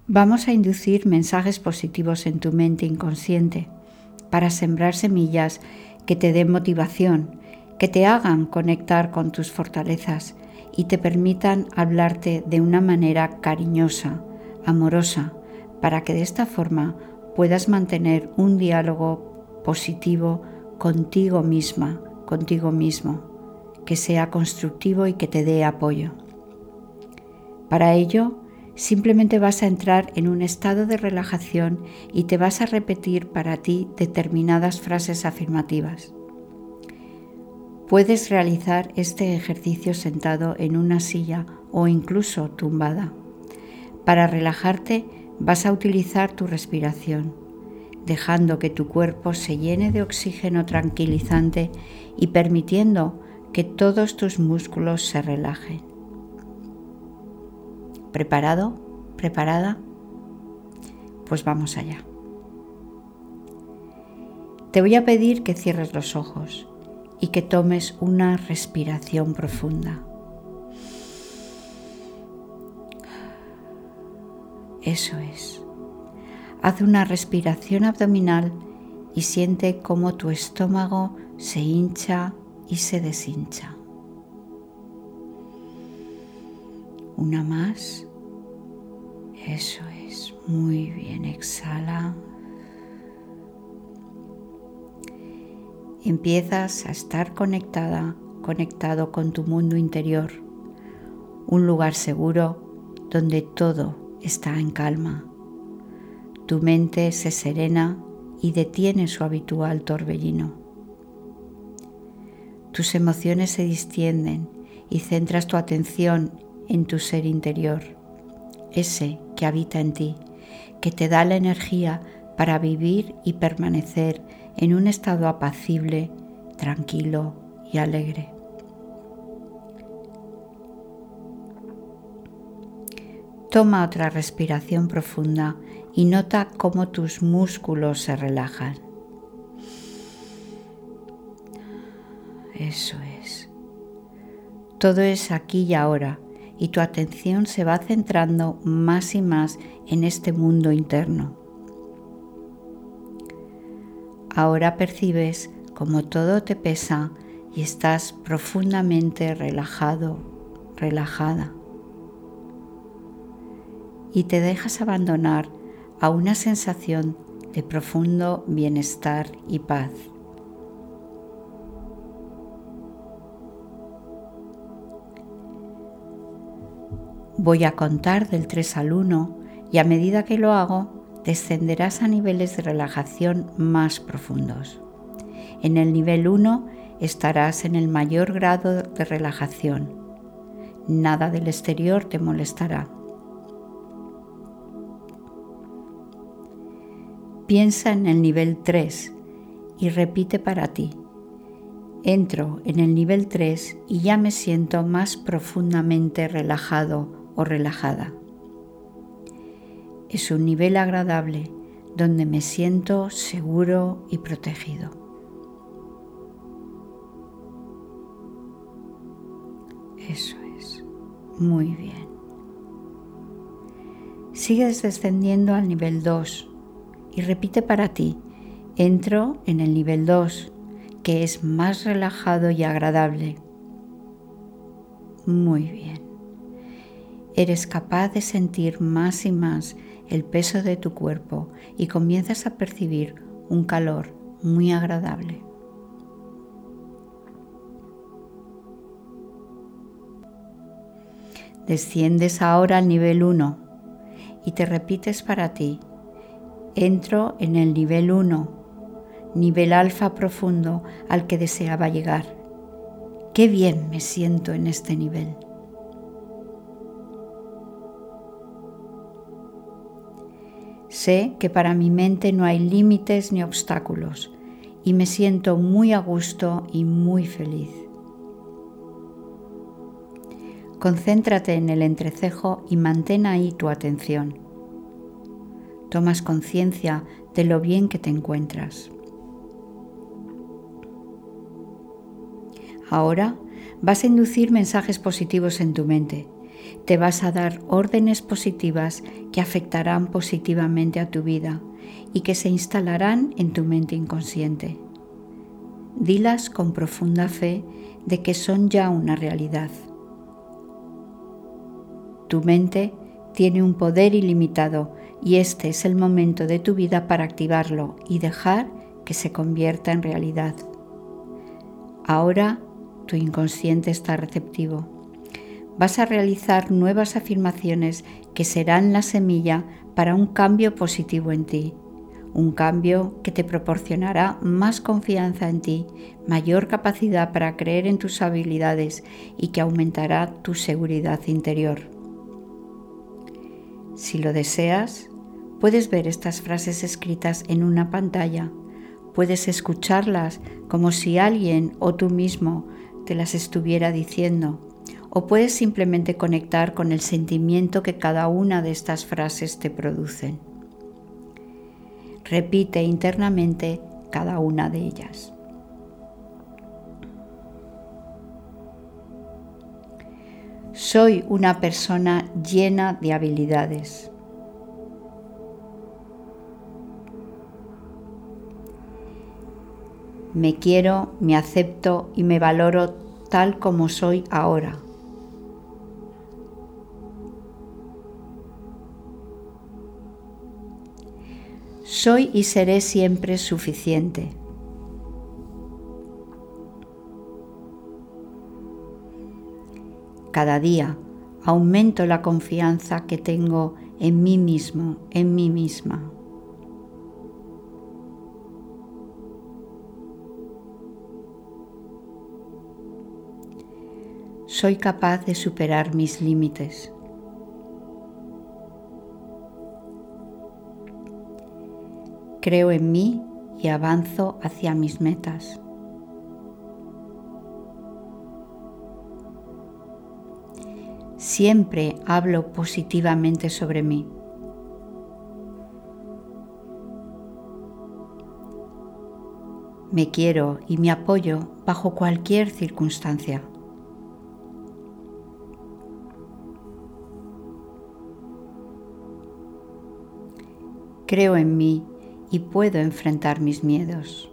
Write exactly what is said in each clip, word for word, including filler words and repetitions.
Vamos a inducir mensajes positivos en tu mente inconsciente para sembrar semillas que te den motivación, que te hagan conectar con tus fortalezas y te permitan hablarte de una manera cariñosa, amorosa, para que de esta forma puedas mantener un diálogo positivo contigo misma, contigo mismo, que sea constructivo y que te dé apoyo. Para ello, simplemente vas a entrar en un estado de relajación y te vas a repetir para ti determinadas frases afirmativas. Puedes realizar este ejercicio sentado en una silla o incluso tumbada. Para relajarte, vas a utilizar tu respiración, dejando que tu cuerpo se llene de oxígeno tranquilizante y permitiendo que todos tus músculos se relajen. ¿Preparado? ¿Preparada? Pues vamos allá. Te voy a pedir que cierres los ojos y que tomes una respiración profunda. Eso es. Haz una respiración abdominal y siente cómo tu estómago se hincha y se deshincha. Una más. Eso es. Muy bien. Exhala. Empiezas a estar conectada, conectado con tu mundo interior, un lugar seguro donde todo está en calma. Tu mente se serena y detiene su habitual torbellino. Tus emociones se distienden y centras tu atención en tu ser interior, ese que habita en ti, que te da la energía para vivir y permanecer en un estado apacible, tranquilo y alegre. Toma otra respiración profunda y nota cómo tus músculos se relajan. Eso es. Todo es aquí y ahora y tu atención se va centrando más y más en este mundo interno. Ahora percibes cómo todo te pesa y estás profundamente relajado, relajada. Y te dejas abandonar a una sensación de profundo bienestar y paz. Voy a contar del tres al uno y a medida que lo hago, descenderás a niveles de relajación más profundos. En el nivel uno estarás en el mayor grado de relajación. Nada del exterior te molestará. Piensa en el nivel tres y repite para ti. Entro en el nivel tres y ya me siento más profundamente relajado o relajada. Es un nivel agradable donde me siento seguro y protegido. Eso es. Muy bien. Sigues descendiendo al nivel dos y repite para ti. Entro en el nivel dos, que es más relajado y agradable. Muy bien. Eres capaz de sentir más y más el peso de tu cuerpo y comienzas a percibir un calor muy agradable. Desciendes ahora al nivel uno y te repites para ti. Entro en el nivel uno, nivel alfa profundo al que deseaba llegar. Qué bien me siento en este nivel. Sé que para mi mente no hay límites ni obstáculos y me siento muy a gusto y muy feliz. Concéntrate en el entrecejo y mantén ahí tu atención. Tomas conciencia de lo bien que te encuentras. Ahora vas a inducir mensajes positivos en tu mente te vas a dar órdenes positivas que afectarán positivamente a tu vida y que se instalarán en tu mente inconsciente. Dilas con profunda fe de que son ya una realidad. Tu mente tiene un poder ilimitado y este es el momento de tu vida para activarlo y dejar que se convierta en realidad. Ahora tu inconsciente está receptivo. Vas a realizar nuevas afirmaciones que serán la semilla para un cambio positivo en ti, un cambio que te proporcionará más confianza en ti, mayor capacidad para creer en tus habilidades y que aumentará tu seguridad interior. Si lo deseas, puedes ver estas frases escritas en una pantalla, puedes escucharlas como si alguien o tú mismo te las estuviera diciendo, o puedes simplemente conectar con el sentimiento que cada una de estas frases te producen. Repite internamente cada una de ellas. Soy una persona llena de habilidades. Me quiero, me acepto y me valoro tal como soy ahora. Soy y seré siempre suficiente. Cada día aumento la confianza que tengo en mí mismo, en mí misma. Soy capaz de superar mis límites. Creo en mí y avanzo hacia mis metas. Siempre hablo positivamente sobre mí. Me quiero y me apoyo bajo cualquier circunstancia. Creo en mí y puedo enfrentar mis miedos.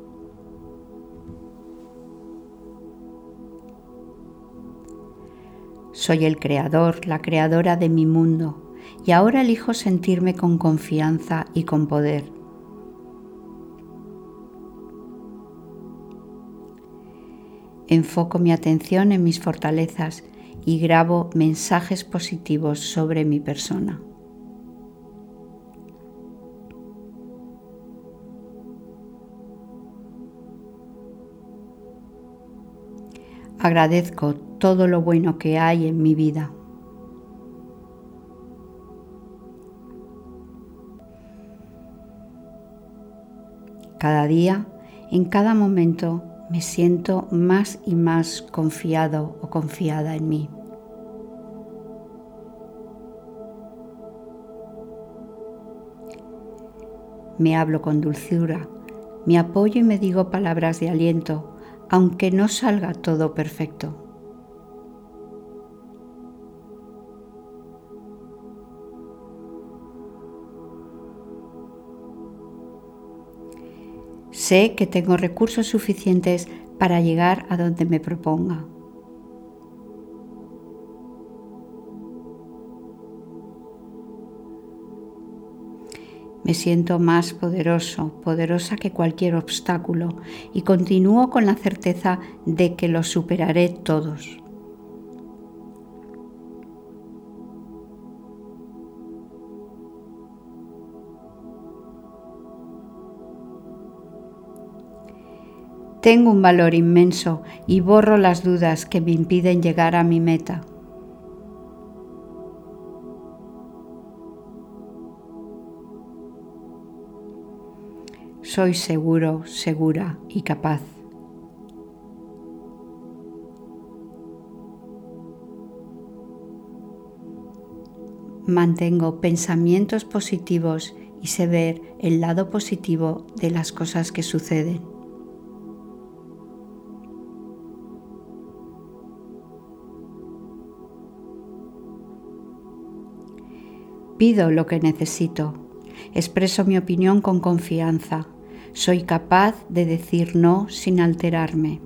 Soy el creador, la creadora de mi mundo, y ahora elijo sentirme con confianza y con poder. Enfoco mi atención en mis fortalezas y grabo mensajes positivos sobre mi persona. Agradezco todo lo bueno que hay en mi vida. Cada día, en cada momento, me siento más y más confiado o confiada en mí. Me hablo con dulzura, me apoyo y me digo palabras de aliento, aunque no salga todo perfecto. Sé que tengo recursos suficientes para llegar a donde me proponga. Me siento más poderoso, poderosa que cualquier obstáculo y continúo con la certeza de que los superaré todos. Tengo un valor inmenso y borro las dudas que me impiden llegar a mi meta. Soy seguro, segura y capaz. Mantengo pensamientos positivos y sé ver el lado positivo de las cosas que suceden. Pido lo que necesito. Expreso mi opinión con confianza. Soy capaz de decir no sin alterarme.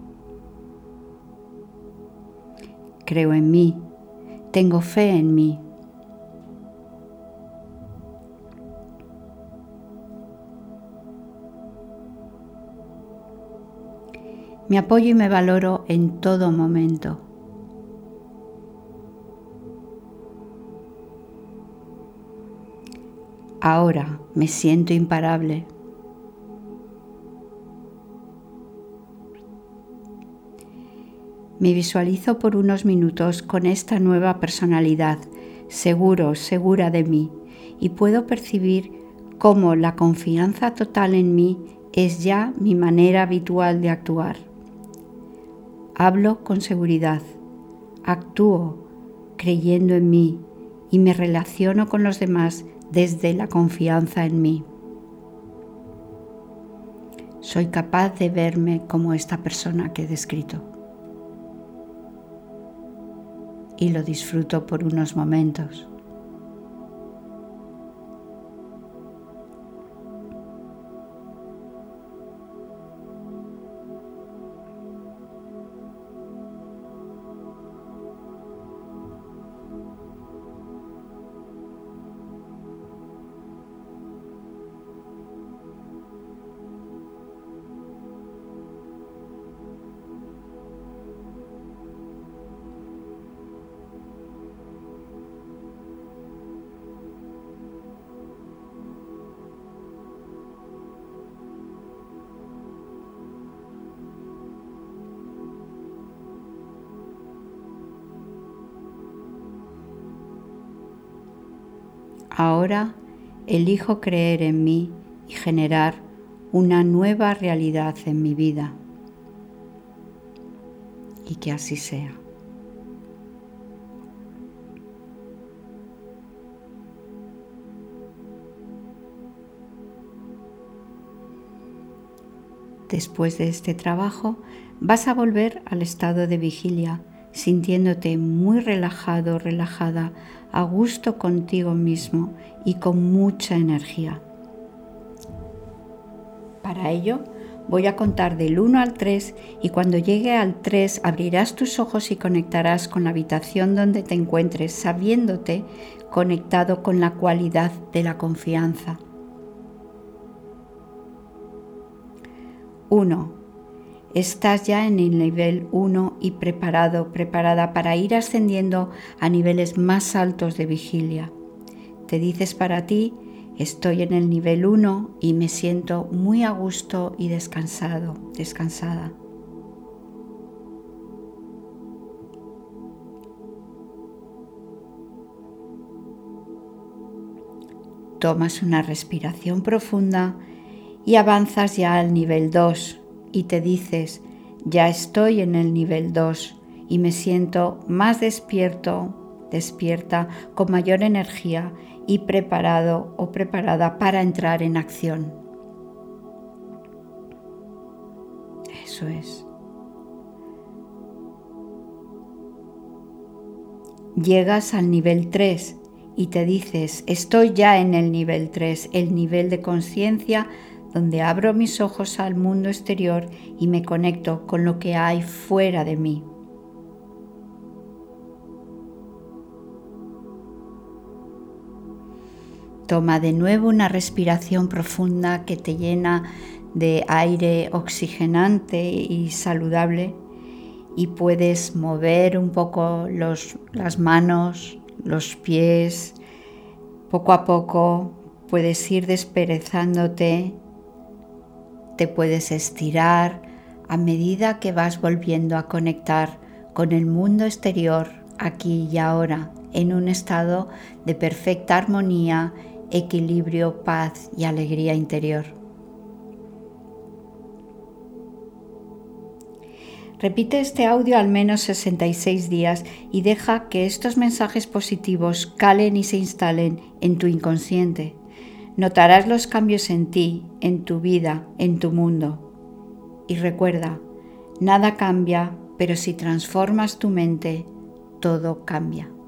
Creo en mí. Tengo fe en mí. Me apoyo y me valoro en todo momento. Ahora me siento imparable. Me visualizo por unos minutos con esta nueva personalidad, seguro, segura de mí, y puedo percibir cómo la confianza total en mí es ya mi manera habitual de actuar. Hablo con seguridad, actúo creyendo en mí y me relaciono con los demás desde la confianza en mí. Soy capaz de verme como esta persona que he descrito. Y lo disfruto por unos momentos. Ahora elijo creer en mí y generar una nueva realidad en mi vida. Y que así sea. Después de este trabajo, vas a volver al estado de vigilia, sintiéndote muy relajado, relajada, a gusto contigo mismo y con mucha energía. Para ello, voy a contar del uno al tres y cuando llegue al tres abrirás tus ojos y conectarás con la habitación donde te encuentres, sabiéndote conectado con la cualidad de la confianza. uno. Estás ya en el nivel uno y preparado, preparada para ir ascendiendo a niveles más altos de vigilia. Te dices para ti, estoy en el nivel uno y me siento muy a gusto y descansado, descansada. Tomas una respiración profunda y avanzas ya al nivel dos y te dices, ya estoy en el nivel dos y me siento más despierto, despierta, con mayor energía y preparado o preparada para entrar en acción. Eso es. Llegas al nivel tres y te dices, estoy ya en el nivel tres, el nivel de conciencia donde abro mis ojos al mundo exterior y me conecto con lo que hay fuera de mí. Toma de nuevo una respiración profunda que te llena de aire oxigenante y saludable y puedes mover un poco los, las manos, los pies, poco a poco puedes ir desperezándote. Te puedes estirar a medida que vas volviendo a conectar con el mundo exterior aquí y ahora en un estado de perfecta armonía, equilibrio, paz y alegría interior. Repite este audio al menos sesenta y seis días y deja que estos mensajes positivos calen y se instalen en tu inconsciente. Notarás los cambios en ti, en tu vida, en tu mundo. Y recuerda, nada cambia, pero si transformas tu mente, todo cambia.